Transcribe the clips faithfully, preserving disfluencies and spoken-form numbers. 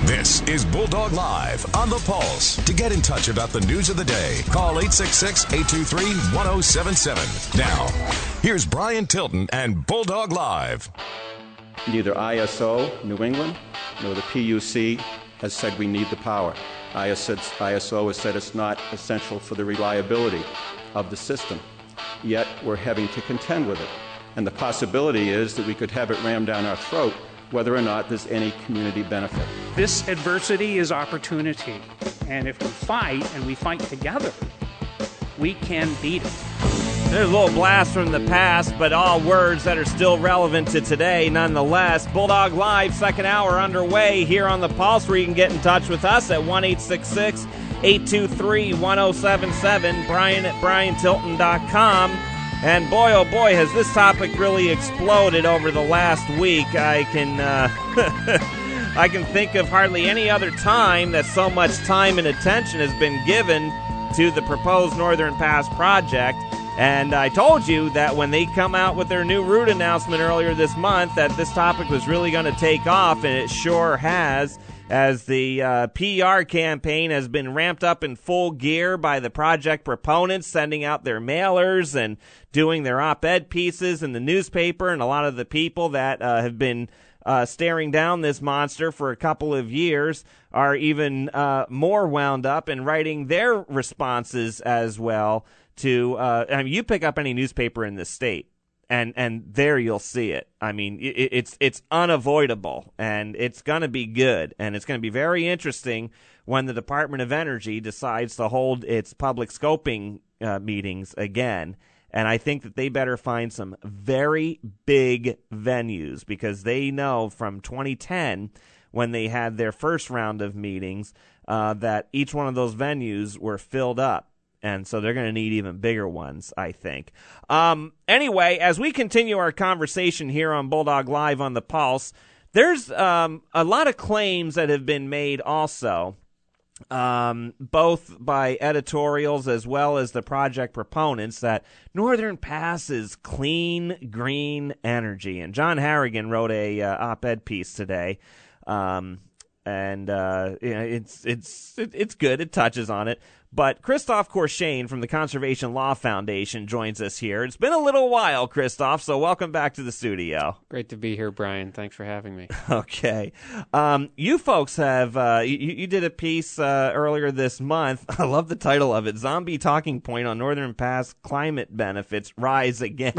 This is Bulldog Live on the Pulse. To get in touch about the news of the day, call eight six six, eight two three, one oh seven seven. Now, here's Brian Tilton and Bulldog Live. Neither I S O, New England, nor the P U C has said we need the power. I S O has said it's not essential for the reliability of the system. Yet we're having to contend with it. And the possibility is that we could have it rammed down our throat whether or not there's any community benefit. This adversity is opportunity. And if we fight, and we fight together, we can beat it. There's a little blast from the past, but all words that are still relevant to today nonetheless. Bulldog Live, second hour underway here on the Pulse, where you can get in touch with us at one eight six six, eight two three, one oh seven seven, Brian at brian tilton dot com. And boy, oh boy, has this topic really exploded over the last week. I can uh, I can think of hardly any other time that so much time and attention has been given to the proposed Northern Pass project. And I told you that when they come out with their new route announcement earlier this month that this topic was really going to take off, and it sure has, as the uh, P R campaign has been ramped up in full gear by the project proponents, sending out their mailers and doing their op-ed pieces in the newspaper, and a lot of the people that uh, have been uh, staring down this monster for a couple of years are even uh, more wound up and writing their responses as well to, uh, I mean, you pick up any newspaper in this state, and and there you'll see it. I mean, it, it's it's unavoidable, and it's going to be good, and it's going to be very interesting when the Department of Energy decides to hold its public scoping uh, meetings again. And I think that they better find some very big venues, because they know from twenty ten, when they had their first round of meetings, uh, that each one of those venues were filled up. And so they're going to need even bigger ones, I think. Um, anyway, as we continue our conversation here on Bulldog Live on the Pulse, there's um, a lot of claims that have been made also, um, both by editorials as well as the project proponents, that Northern Pass is clean, green energy. And John Harrigan wrote a uh, op-ed piece today, um, and uh, you know, it's it's it's good. It touches on it. But Christophe Courchaine from the Conservation Law Foundation joins us here. It's been a little while, Christophe, so welcome back to the studio. Great to be here, Brian. Thanks for having me. Okay. Um, you folks have, uh, you, you did a piece uh, earlier this month. I love the title of it, Zombie Talking Point on Northern Pass Climate Benefits Rise Again.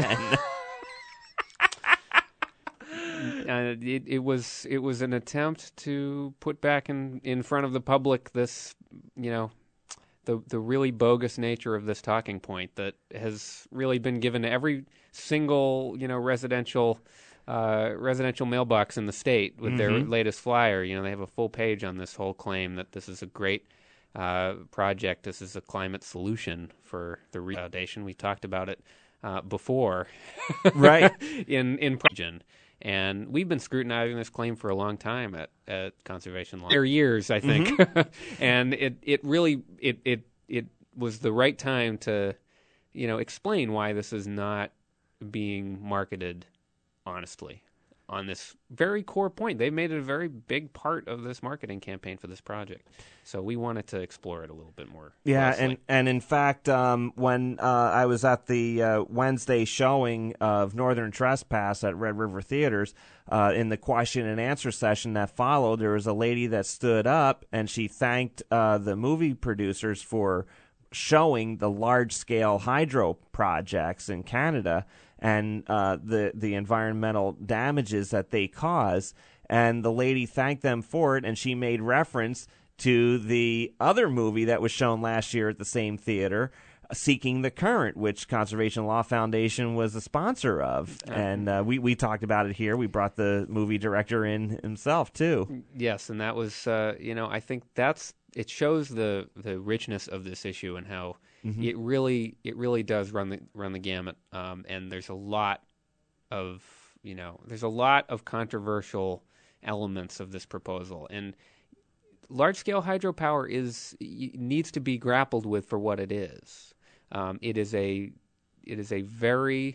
Uh, it, it was it was an attempt to put back in, in front of the public this, you know, the the really bogus nature of this talking point that has really been given to every single, you know, residential uh, residential mailbox in the state with mm-hmm. their latest flyer. You know, they have a full page on this whole claim that this is a great uh, project. This is a climate solution for the Re- Foundation. We talked about it uh, before, right? in in region. And we've been scrutinizing this claim for a long time at, at Conservation Law. For years, I think. Mm-hmm. And it, it really it, it it was the right time to, you know, explain why this is not being marketed honestly on this very core point. They made it a very big part of this marketing campaign for this project. So we wanted to explore it a little bit more. Yeah, closely. and, and in fact, um, when uh, I was at the uh, Wednesday showing of Northern Trespass at Red River Theaters, uh, in the question and answer session that followed, there was a lady that stood up and she thanked uh, the movie producers for showing the large-scale hydro projects in Canada and uh, the the environmental damages that they cause. And the lady thanked them for it, and she made reference to the other movie that was shown last year at the same theater, Seeking the Current, which Conservation Law Foundation was a sponsor of. Uh, and uh, we, we talked about it here. We brought the movie director in himself, too. Yes, and that was, uh, you know, I think that's, it shows the, the richness of this issue and how mm-hmm. it really it really does run the run the gamut. Um, and there's a lot of, you know, there's a lot of controversial elements of this proposal. And large-scale hydropower is needs to be grappled with for what it is. Um, it is a it is a very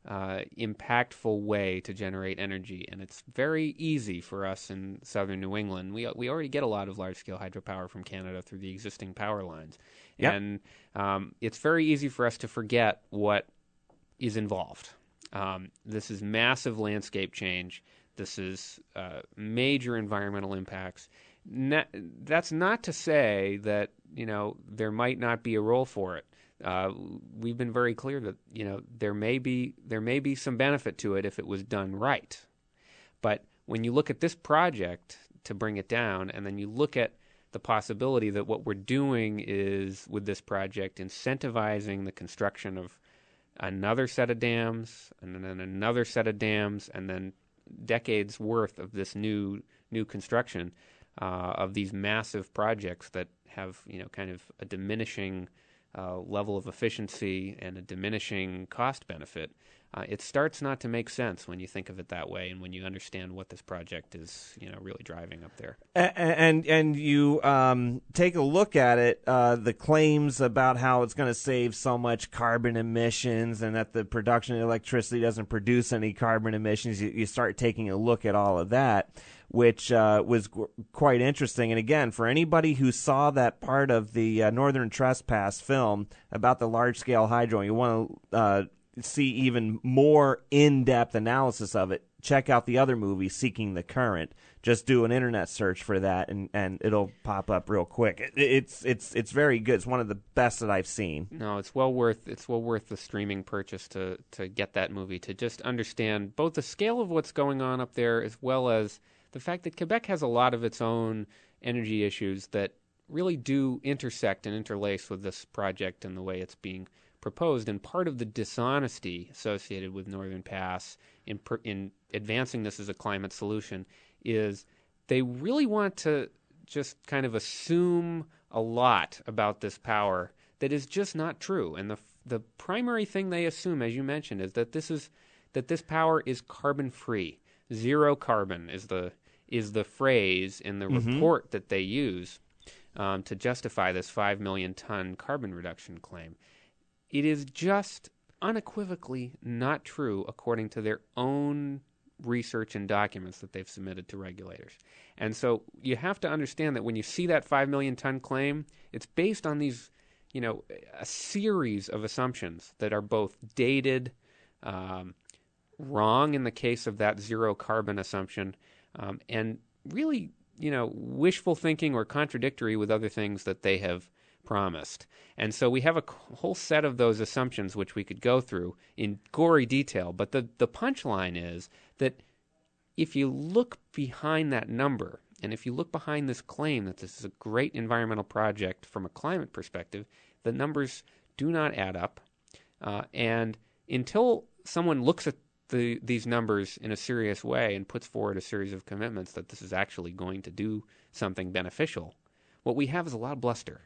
uh, impactful way to generate energy, and it's very easy for us in southern New England. We we already get a lot of large-scale hydropower from Canada through the existing power lines, yep. and um, it's very easy for us to forget what is involved. Um, this is massive landscape change. This is uh, major environmental impacts. Not, that's not to say that, you know, there might not be a role for it. Uh, we've been very clear that, you know, there may be there may be some benefit to it if it was done right. But when you look at this project to bring it down, and then you look at the possibility that what we're doing is, with this project, incentivizing the construction of another set of dams, and then another set of dams, and then decades worth of this new new construction uh, of these massive projects that have, you know, kind of a diminishing uh, level of efficiency and a diminishing cost benefit. Uh, it starts not to make sense when you think of it that way, and when you understand what this project is, you know, really driving up there. And and, and you um, take a look at it, uh, the claims about how it's going to save so much carbon emissions, and that the production of electricity doesn't produce any carbon emissions. You, you start taking a look at all of that, which uh, was g- quite interesting. And again, for anybody who saw that part of the uh, Northern Trespass film about the large-scale hydro, you want to uh, see even more in-depth analysis of it, check out the other movie, Seeking the Current. Just do an internet search for that, and, and it'll pop up real quick. It, it's it's it's very good. It's one of the best that I've seen. No, it's well worth it's well worth the streaming purchase to to get that movie, to just understand both the scale of what's going on up there, as well as the fact that Quebec has a lot of its own energy issues that really do intersect and interlace with this project and the way it's being proposed. And part of the dishonesty associated with Northern Pass in per, in advancing this as a climate solution is they really want to just kind of assume a lot about this power that is just not true. And the the primary thing they assume, as you mentioned, is that this is that this power is carbon free. Zero carbon is the is the phrase in the mm-hmm. report that they use um, to justify this five million ton carbon reduction claim. It is just unequivocally not true according to their own research and documents that they've submitted to regulators. And so you have to understand that when you see that five million ton claim, it's based on these, you know, a series of assumptions that are both dated, um, wrong in the case of that zero carbon assumption, um, and really, you know, wishful thinking or contradictory with other things that they have promised. And so we have a whole set of those assumptions which we could go through in gory detail. But the, the punchline is that if you look behind that number, and if you look behind this claim that this is a great environmental project from a climate perspective, the numbers do not add up. Uh, and until someone looks at the, these numbers in a serious way and puts forward a series of commitments that this is actually going to do something beneficial, what we have is a lot of bluster.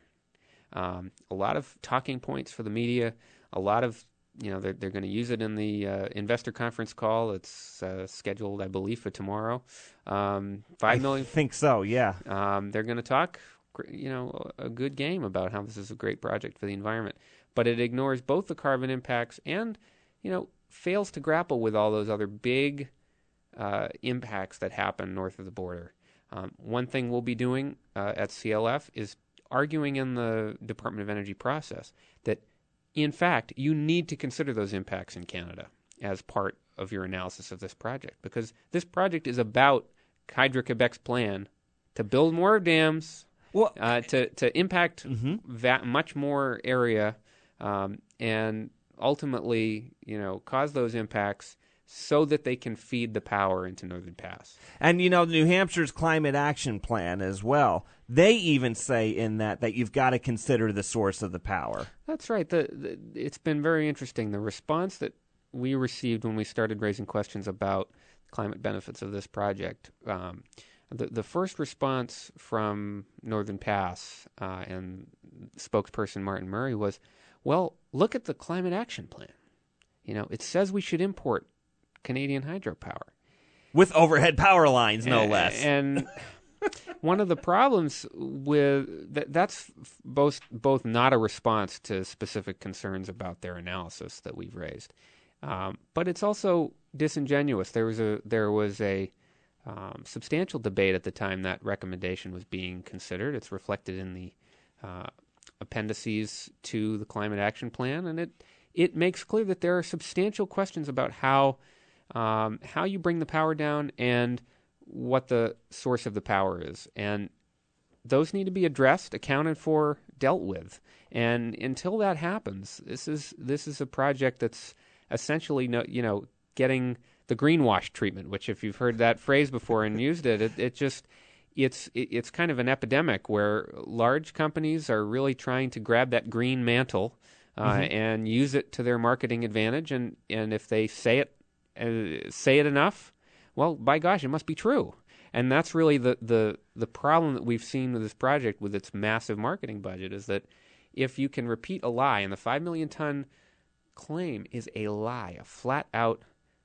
Um, a lot of talking points for the media, a lot of, you know, they're, they're going to use it in the uh, investor conference call. It's uh, scheduled, I believe, for tomorrow. Um, five million. I think so, yeah. Um, they're going to talk, you know, a good game about how this is a great project for the environment. But it ignores both the carbon impacts and, you know, fails to grapple with all those other big uh, impacts that happen north of the border. Um, one thing we'll be doing uh, at C L F is arguing in the Department of Energy process that, in fact, you need to consider those impacts in Canada as part of your analysis of this project, because this project is about Hydro-Quebec's plan to build more dams, well, uh, to, to impact mm-hmm. va- much more area, um, and ultimately, you know, cause those impacts so that they can feed the power into Northern Pass. And, you know, New Hampshire's Climate Action Plan as well, they even say in that that you've got to consider the source of the power. That's right. The, the, it's been very interesting. The response that we received when we started raising questions about climate benefits of this project, um, the, the first response from Northern Pass uh, and spokesperson Martin Murray was, well, look at the Climate Action Plan. You know, it says we should import Canadian hydropower. With overhead power lines, no and, less. And one of the problems with that, that's both both not a response to specific concerns about their analysis that we've raised. Um, but it's also disingenuous. There was a there was a um, substantial debate at the time that recommendation was being considered. It's reflected in the uh, appendices to the Climate Action Plan, and it it makes clear that there are substantial questions about how um, how you bring the power down and what the source of the power is, and those need to be addressed, accounted for, dealt with. And until that happens, this is this is a project that's essentially, no, you know, getting the greenwash treatment. Which, if you've heard that phrase before and used it, it, it just it's it, it's kind of an epidemic where large companies are really trying to grab that green mantle uh, mm-hmm. and use it to their marketing advantage. And, and if they say it uh, say it enough, well, by gosh, it must be true. And that's really the, the, the problem that we've seen with this project, with its massive marketing budget, is that if you can repeat a lie, and the five million ton claim is a lie, a flat-out,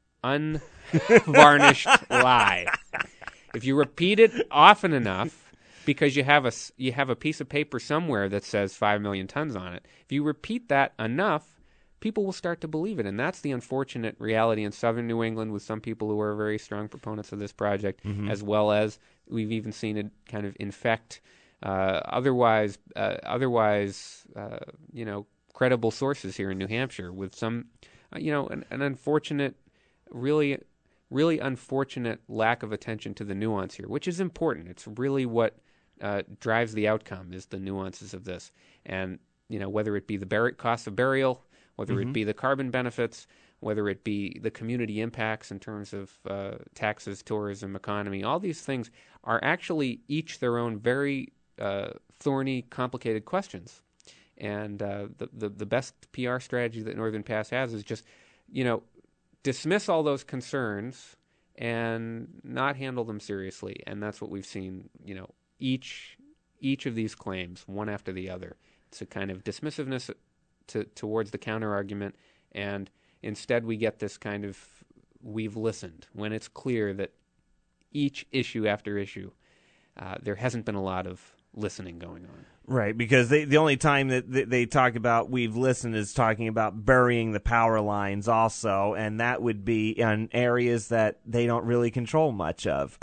unvarnished lie. If you repeat it often enough, because you have a, you have a piece of paper somewhere that says five million tons on it, if you repeat that enough, people will start to believe it. And that's the unfortunate reality in southern New England, with some people who are very strong proponents of this project, mm-hmm. as well as we've even seen it kind of infect uh, otherwise, uh, otherwise, uh, you know, credible sources here in New Hampshire, with some, uh, you know, an, an unfortunate, really, really unfortunate lack of attention to the nuance here, which is important. It's really what uh, drives the outcome, is the nuances of this. And, you know, whether it be the bur- cost of burial, whether mm-hmm. it be the carbon benefits, whether it be the community impacts in terms of uh, taxes, tourism, economy, all these things are actually each their own very uh, thorny, complicated questions. And uh, the, the the best P R strategy that Northern Pass has is just, you know, dismiss all those concerns and not handle them seriously. And that's what we've seen, you know, each each of these claims, one after the other. It's a kind of dismissiveness to, towards the counter-argument, and instead we get this kind of we've listened, when it's clear that each issue after issue, uh, there hasn't been a lot of listening going on. Right, because they, the only time that they talk about we've listened is talking about burying the power lines also, and that would be in areas that they don't really control much of.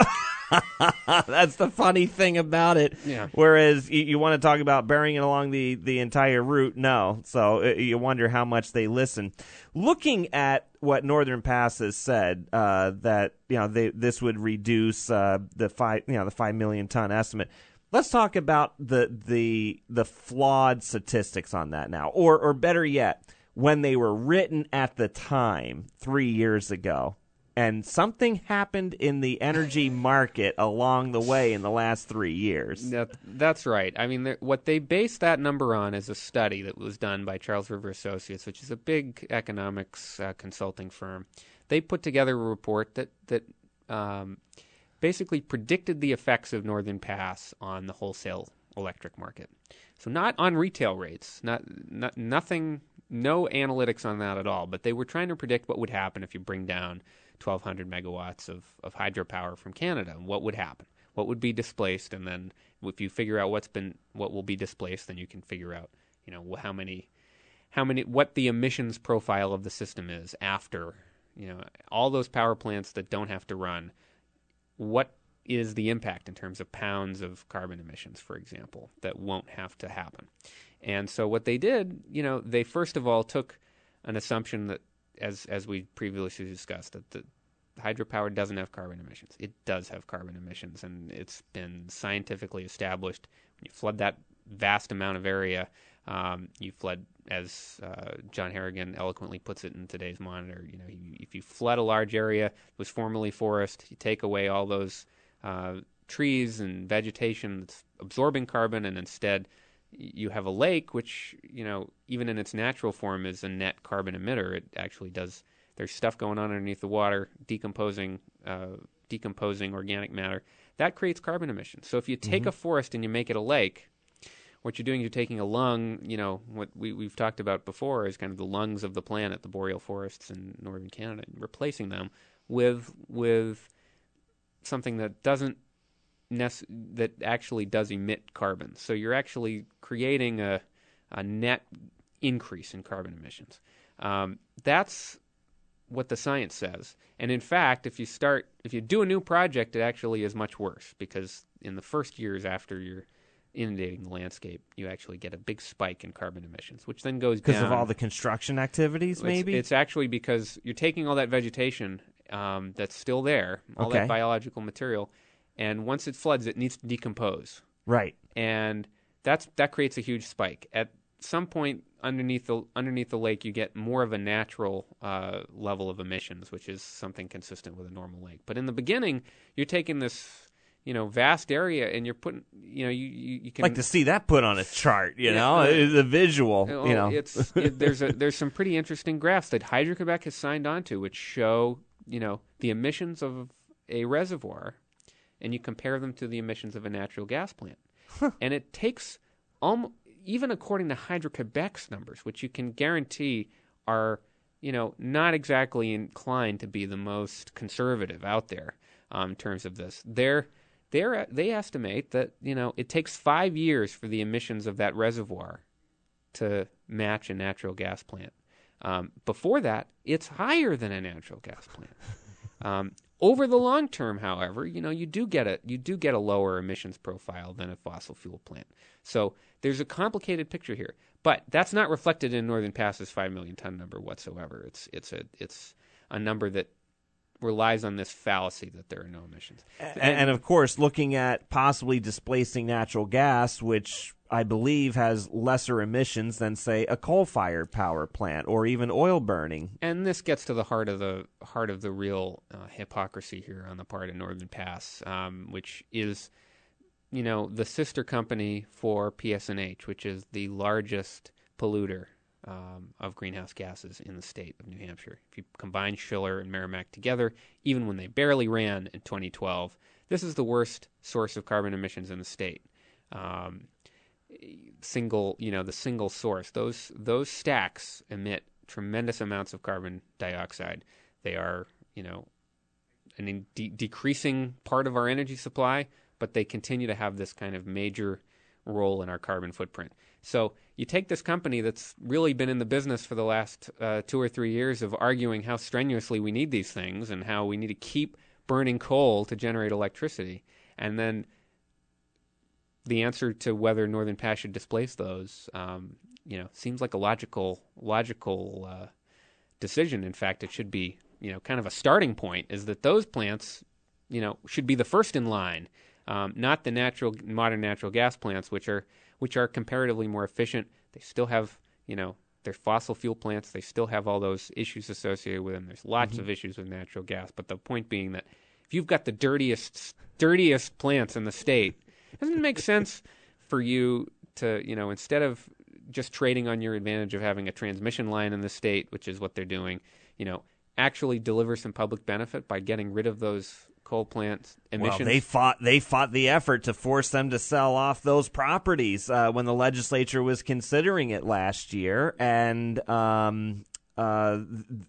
That's the funny thing about it. Yeah. Whereas you, you want to talk about burying it along the, the entire route, no. So uh, you wonder how much they listen. Looking at what Northern Pass has said, uh, that you know they, this would reduce uh, the five you know the five million ton estimate. Let's talk about the the the flawed statistics on that now, or or better yet, when they were written at the time three years ago, and something happened in the energy market along the way in the last three years. That, that's right. I mean, what they based that number on is a study that was done by Charles River Associates, which is a big economics uh, consulting firm. They put together a report that that. Um, basically predicted the effects of Northern Pass on the wholesale electric market. So not on retail rates, not, not nothing, no analytics on that at all, but they were trying to predict what would happen if you bring down twelve hundred megawatts of, of hydropower from Canada, and what would happen, what would be displaced, and then if you figure out what's been, what will be displaced, then you can figure out, you know, how many, how many, what the emissions profile of the system is after, you know, all those power plants that don't have to run. What is the impact in terms of pounds of carbon emissions, for example, that won't have to happen? And so what they did, you know, they first of all took an assumption that, as as we previously discussed, that the hydropower doesn't have carbon emissions. It does have carbon emissions, and it's been scientifically established. When you flood that vast amount of area, um, you flood, as uh, John Harrigan eloquently puts it in today's Monitor, you know, if you flood a large area, it was formerly forest, you take away all those uh, trees and vegetation that's absorbing carbon, and instead you have a lake, which, you know, even in its natural form is a net carbon emitter. It actually does, there's stuff going on underneath the water, decomposing, uh, decomposing organic matter. That creates carbon emissions. So if you take mm-hmm. a forest and you make it a lake, what you're doing, you're taking a lung, you know, what we, we've talked about before is kind of the lungs of the planet, the boreal forests in northern Canada, and replacing them with with something that doesn't nec- that actually does emit carbon. So you're actually creating a, a net increase in carbon emissions. Um, that's what the science says. And in fact, if you start, if you do a new project, it actually is much worse, because in the first years after you're inundating the landscape, you actually get a big spike in carbon emissions, which then goes down. Because of all the construction activities, maybe? It's, it's actually because you're taking all that vegetation um, that's still there, all Okay. that biological material, and once it floods, it needs to decompose. Right. And that's that creates a huge spike. At some point underneath the underneath the lake, you get more of a natural uh, level of emissions, which is something consistent with a normal lake. But in the beginning, you're taking this, you know, vast area, and you're putting, you know, you you, you can like to see that put on a chart, you Yeah, know, uh, the visual, Well, you know. it's it, there's a there's some pretty interesting graphs that Hydro-Quebec has signed on to, which show, you know, the emissions of a reservoir, and you compare them to the emissions of a natural gas plant, and it takes almost, even according to Hydro-Quebec's numbers, which you can guarantee are, you know, not exactly inclined to be the most conservative out there um, in terms of this. They're They're, they estimate that, you know, it takes five years for the emissions of that reservoir to match a natural gas plant. Um, before that, it's higher than a natural gas plant. Um, over the long term, however, you know, you do get a you do get a lower emissions profile than a fossil fuel plant. So there's a complicated picture here, but that's not reflected in Northern Pass's five million ton number whatsoever. It's it's a it's a number that relies on this fallacy that there are no emissions. And, and of course, looking at possibly displacing natural gas, which I believe has lesser emissions than, say, a coal-fired power plant or even oil burning. And this gets to the heart of the heart of the real uh, hypocrisy here on the part of Northern Pass, um, which is, you know, the sister company for P S N H, which is the largest polluter Um, of greenhouse gases in the state of New Hampshire. If you combine Schiller and Merrimack together, even when they barely ran in twenty twelve, this is the worst source of carbon emissions in the state. Um, single, you know, the single source. Those those stacks emit tremendous amounts of carbon dioxide. They are, you know, an in de- decreasing part of our energy supply, but they continue to have this kind of major role in our carbon footprint. So you take this company that's really been in the business for the last uh, two or three years of arguing how strenuously we need these things and how we need to keep burning coal to generate electricity, and then the answer to whether Northern Pass should displace those, um, you know, seems like a logical logical uh, decision. In fact, it should be, you know, kind of a starting point, is that those plants, you know, should be the first in line. Um, not the natural, modern natural gas plants, which are which are comparatively more efficient. They still have, you know, they're fossil fuel plants. They still have all those issues associated with them. There's lots mm-hmm. of issues with natural gas. But the point being that if you've got the dirtiest, dirtiest plants in the state, doesn't it make sense for you to, you know, instead of just trading on your advantage of having a transmission line in the state, which is what they're doing, you know, actually deliver some public benefit by getting rid of those coal plant emissions? Well, they fought. They fought the effort to force them to sell off those properties uh, when the legislature was considering it last year, and um, uh,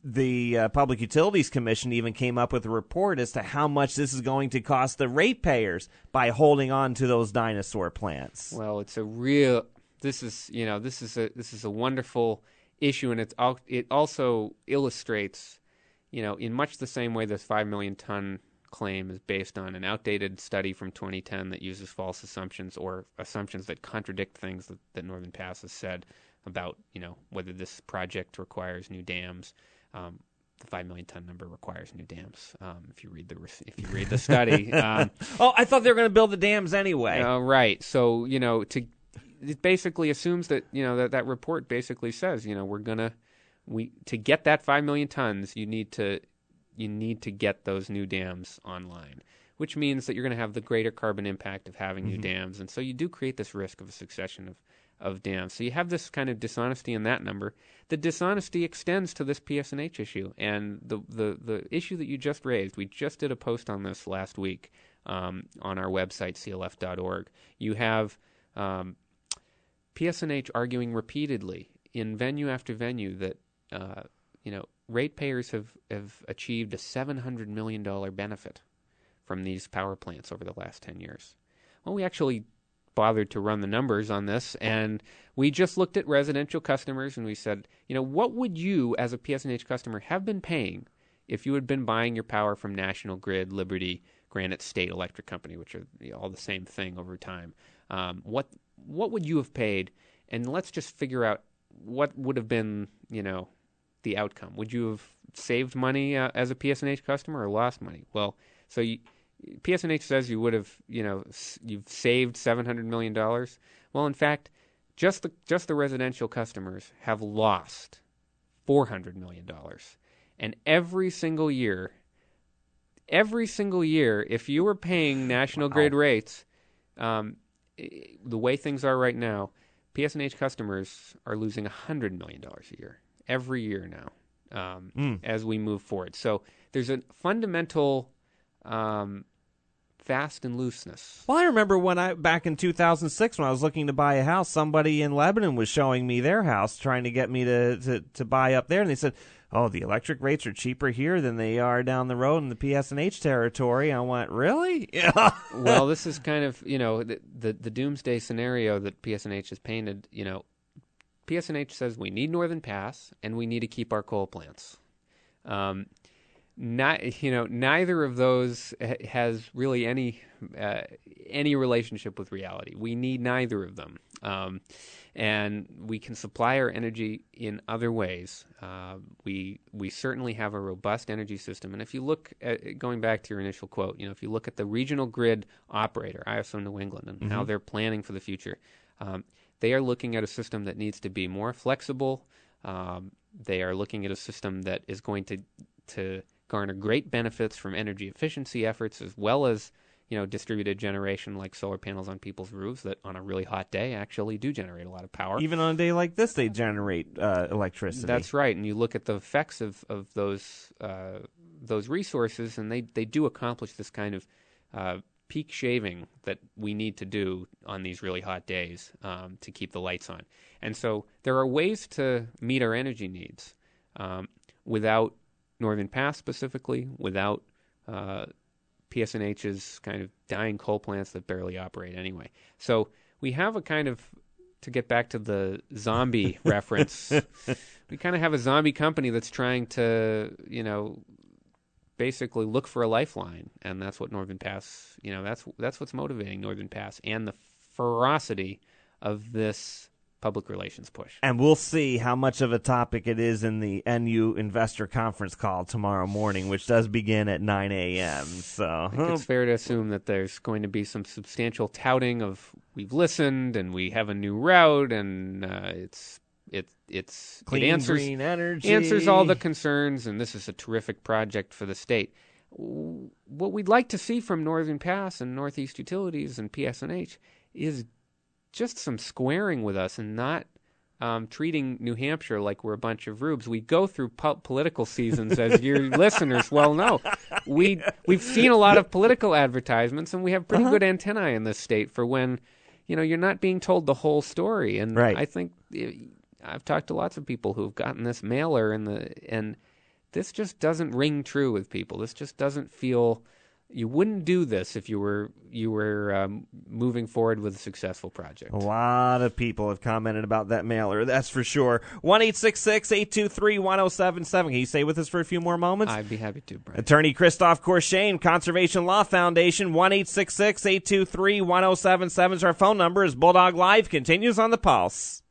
the uh, Public Utilities Commission even came up with a report as to how much this is going to cost the ratepayers by holding on to those dinosaur plants. Well, it's a real. This is you know this is a this is a wonderful issue, and it's al- it also illustrates, you know, in much the same way this five million ton claim is based on an outdated study from twenty ten that uses false assumptions or assumptions that contradict things that, that Northern Pass has said about, you know, whether this project requires new dams. Um, the five million ton number requires new dams. Um, if you read the if you read the study. Um, oh, I thought they were going to build the dams anyway. Uh, right. So, you know, to it basically assumes that, you know, that that report basically says, you know, we're gonna we to get that five million tons, you need to. you need to get those new dams online, which means that you're going to have the greater carbon impact of having mm-hmm. new dams. And so you do create this risk of a succession of, of dams. So you have this kind of dishonesty in that number. The dishonesty extends to this P S N H issue. And the, the, the issue that you just raised, we just did a post on this last week um, on our website, C L F dot org. You have um, P S N H arguing repeatedly in venue after venue that, uh, you know, ratepayers have, have achieved a seven hundred million dollars benefit from these power plants over the last ten years. Well, we actually bothered to run the numbers on this, and we just looked at residential customers and we said, you know, what would you as a P S N H customer have been paying if you had been buying your power from National Grid, Liberty, Granite State Electric Company, which are you know, all the same thing over time? Um, what what would you have paid? And let's just figure out what would have been, you know, the outcome. Would you have saved money uh, as a P S N H customer or lost money? Well, so you, P S N H says you would have, you know, s- you've saved seven hundred million dollars. Well, in fact, just the just the residential customers have lost four hundred million dollars. And every single year, every single year, if you were paying National wow. Grid rates, um, the way things are right now, P S N H customers are losing one hundred million dollars a year, every year now, um, mm. as we move forward. So there's a fundamental um, fast and looseness. Well, I remember when I back in two thousand six when I was looking to buy a house, somebody in Lebanon was showing me their house, trying to get me to, to, to buy up there, and they said, oh, the electric rates are cheaper here than they are down the road in the P S N H territory. I went, really? Yeah. Well, this is kind of, you know, the, the the doomsday scenario that P S N H has painted. You know, P S N H says we need Northern Pass and we need to keep our coal plants. Um, not, you know, neither of those ha- has really any uh, any relationship with reality. We need neither of them. Um, and we can supply our energy in other ways. Uh, we we certainly have a robust energy system. And if you look at, going back to your initial quote, you know, if you look at the regional grid operator, I S O New England, and mm-hmm. how they're planning for the future, um, they are looking at a system that needs to be more flexible. Um, they are looking at a system that is going to to garner great benefits from energy efficiency efforts, as well as you know, distributed generation like solar panels on people's roofs that on a really hot day actually do generate a lot of power. Even on a day like this, they generate uh, electricity. That's right. And you look at the effects of, of those uh, those resources, and they, they do accomplish this kind of uh, peak shaving that we need to do on these really hot days um, to keep the lights on. And so there are ways to meet our energy needs um, without Northern Pass specifically, without uh, P S N H's kind of dying coal plants that barely operate anyway. So we have a kind of, to get back to the zombie reference, we kind of have a zombie company that's trying to, you know, basically look for a lifeline, and that's what Northern Pass, you know, that's that's what's motivating Northern Pass and the ferocity of this public relations push. And we'll see how much of a topic it is in the N U investor conference call tomorrow morning, which does begin at nine a.m. So I think it's fair to assume that there's going to be some substantial touting of we've listened and we have a new route, and uh, it's it, it's clean it answers, green energy. answers all the concerns, and this is a terrific project for the state. What we'd like to see from Northern Pass and Northeast Utilities and P S N H is just some squaring with us and not um, treating New Hampshire like we're a bunch of rubes. We go through po- political seasons, as your listeners well know. We, we've seen a lot of political advertisements, and we have pretty uh-huh. good antennae in this state for when, you know, you're not being told the whole story. And right. I think I've talked to lots of people who've gotten this mailer, and the and this just doesn't ring true with people. This just doesn't feel... You wouldn't do this if you were you were um, moving forward with a successful project. A lot of people have commented about that mailer, that's for sure. one eight six six, eight two three, one oh seven seven. Can you stay with us for a few more moments? I'd be happy to, Brian. Attorney Christoph Courchain, Conservation Law Foundation, one eight six six, eight two three, one oh seven seven is our phone number as Bulldog Live continues on the Pulse.